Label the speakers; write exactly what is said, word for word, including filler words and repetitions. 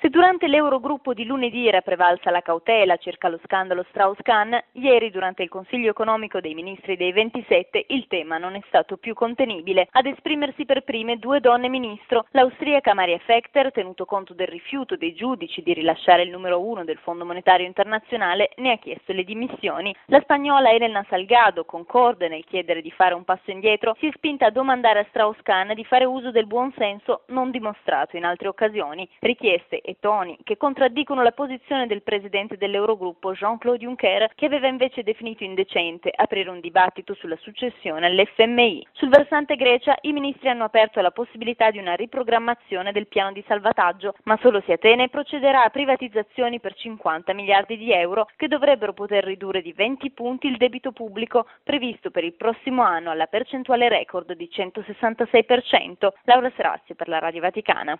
Speaker 1: Se durante l'Eurogruppo di lunedì era prevalsa la cautela circa lo scandalo Strauss-Kahn, ieri durante il Consiglio economico dei ministri dei ventisette il tema non è stato più contenibile. Ad esprimersi per prime due donne ministro, l'austriaca Maria Fechter, tenuto conto del rifiuto dei giudici di rilasciare il numero uno del Fondo Monetario Internazionale, ne ha chiesto le dimissioni. La spagnola Elena Salgado, concorde nel chiedere di fare un passo indietro, si è spinta a domandare a Strauss-Kahn di fare uso del buon senso non dimostrato in altre occasioni, richieste e toni che contraddicono la posizione del presidente dell'Eurogruppo Jean-Claude Juncker, che aveva invece definito indecente aprire un dibattito sulla successione all'F M I. Sul versante Grecia i ministri hanno aperto la possibilità di una riprogrammazione del piano di salvataggio, ma solo se Atene procederà a privatizzazioni per cinquanta miliardi di euro che dovrebbero poter ridurre di venti punti il debito pubblico previsto per il prossimo anno alla percentuale record di centosessantasei per cento. Laura Serassi per la Radio Vaticana.